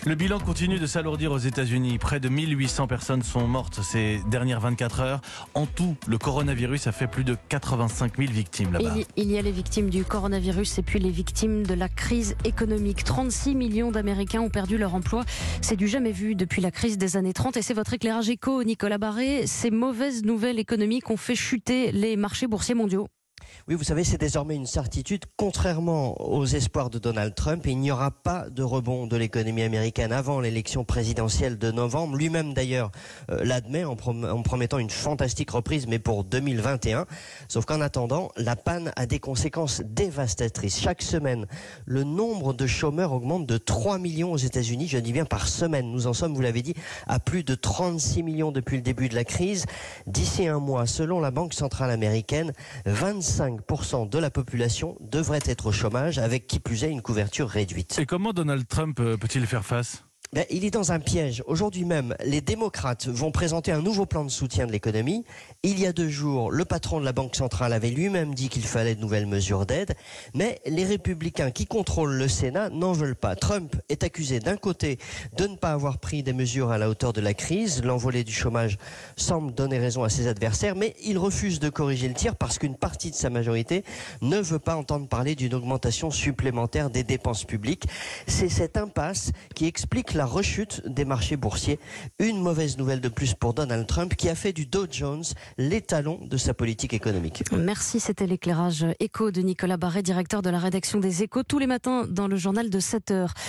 Le bilan continue de s'alourdir aux États-Unis. Près de 1800 personnes sont mortes ces dernières 24 heures. En tout, le coronavirus a fait plus de 85 000 victimes là-bas. Il y a les victimes du coronavirus et puis les victimes de la crise économique. 36 millions d'Américains ont perdu leur emploi. C'est du jamais vu depuis la crise des années 30. Et c'est votre éclairage éco, Nicolas Barré. Ces mauvaises nouvelles économiques ont fait chuter les marchés boursiers mondiaux. Oui, vous savez, c'est désormais une certitude. Contrairement aux espoirs de Donald Trump, il n'y aura pas de rebond de l'économie américaine avant l'élection présidentielle de novembre. Lui-même, d'ailleurs, l'admet en promettant une fantastique reprise, mais pour 2021. Sauf qu'en attendant, la panne a des conséquences dévastatrices. Chaque semaine, le nombre de chômeurs augmente de 3 millions aux États-Unis. Je dis bien par semaine. Nous en sommes, vous l'avez dit, à plus de 36 millions depuis le début de la crise. D'ici un mois, selon la Banque centrale américaine, 25% de la population devrait être au chômage, avec qui plus est une couverture réduite. Et comment Donald Trump peut-il faire face ? Il est dans un piège. Aujourd'hui même, les démocrates vont présenter un nouveau plan de soutien de l'économie. Il y a 2 jours, le patron de la Banque centrale avait lui-même dit qu'il fallait de nouvelles mesures d'aide. Mais les républicains qui contrôlent le Sénat n'en veulent pas. Trump est accusé d'un côté de ne pas avoir pris des mesures à la hauteur de la crise. L'envolée du chômage semble donner raison à ses adversaires. Mais il refuse de corriger le tir parce qu'une partie de sa majorité ne veut pas entendre parler d'une augmentation supplémentaire des dépenses publiques. C'est cette impasse qui explique la rechute des marchés boursiers. Une mauvaise nouvelle de plus pour Donald Trump qui a fait du Dow Jones l'étalon de sa politique économique. Merci, c'était l'éclairage éco de Nicolas Barré, directeur de la rédaction des Échos, tous les matins dans le journal de 7 heures.